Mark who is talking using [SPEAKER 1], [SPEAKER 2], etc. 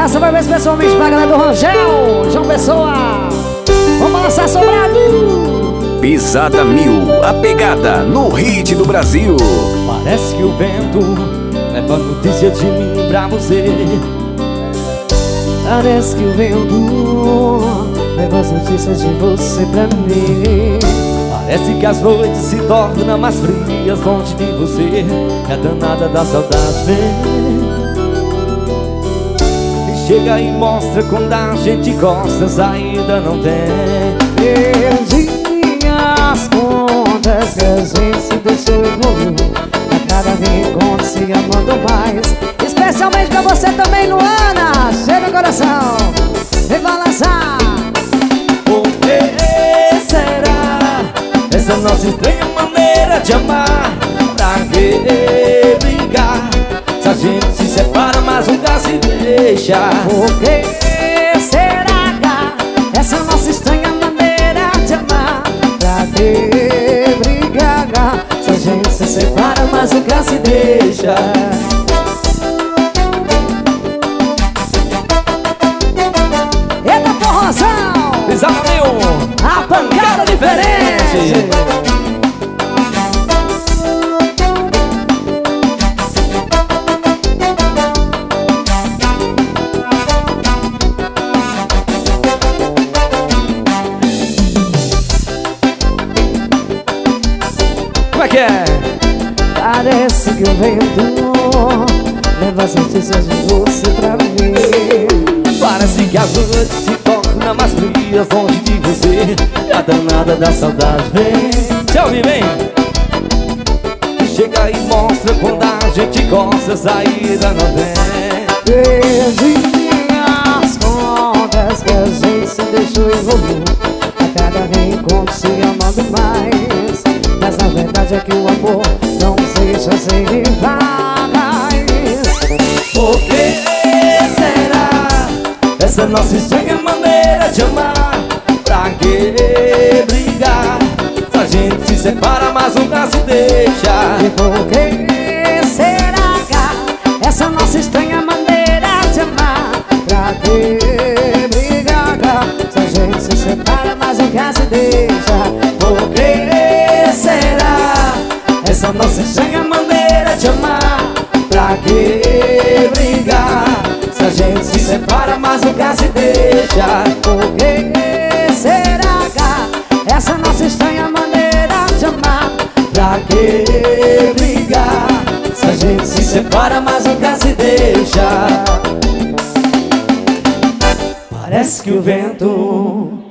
[SPEAKER 1] Essa vai ver especialmente pra galera do Rangel, João Pessoa. Vamos lançar sobrado.
[SPEAKER 2] Pisada Mil, a pegada no hit do Brasil.
[SPEAKER 3] Parece que o vento leva notícia de mim pra você.
[SPEAKER 1] Parece que o vento leva as notícias de você pra mim.
[SPEAKER 3] Parece que as noites se tornam mais frias longe de você. É danada da saudade, vem. E chega e mostra quando a gente gosta, saída não tem.
[SPEAKER 1] Perdi as contas que a gente se deixou evoluir. A cada reencontro se amando mais. Especialmente pra você também, Luana. Chega o coração e vai lançar.
[SPEAKER 3] Por que será essa nossa estranha maneira de amar? Pra que brigar se a gente se separa mas nunca se deixa?
[SPEAKER 1] Por que será essa nossa estranha maneira de amar? Pra que brigar se a gente se separa mas nunca se deixa? Eita forrozão!
[SPEAKER 3] Pisada Mil,
[SPEAKER 1] A pancada diferente!
[SPEAKER 3] Como é que é?
[SPEAKER 1] Parece que o vento leva as notícias de você pra mim.
[SPEAKER 3] Parece que as noites se tornam mais frias longe de você. E a danada da saudade vem. Se ouvir bem, chega e mostra quando a gente gosta, saída não tem.
[SPEAKER 1] Perdi as contas que a gente se deixou envolver. A cada reencontro se amando mais. Mas na verdade é que o amor não nos deixa sem rivais.
[SPEAKER 3] Por que será essa nossa estranha maneira de amar? Pra que brigar se a gente se separa mas nunca se deixa?
[SPEAKER 1] E por que será essa nossa estranha maneira de amar? Pra que brigar se a gente se separa mas nunca se deixa?
[SPEAKER 3] Por que será essa nossa estranha maneira de amar? Pra que brigar se a gente se separa mas nunca se deixa?
[SPEAKER 1] Por que será essa nossa estranha maneira de amar?
[SPEAKER 3] Pra que brigar se a gente se separa mas nunca se deixa? Parece que o vento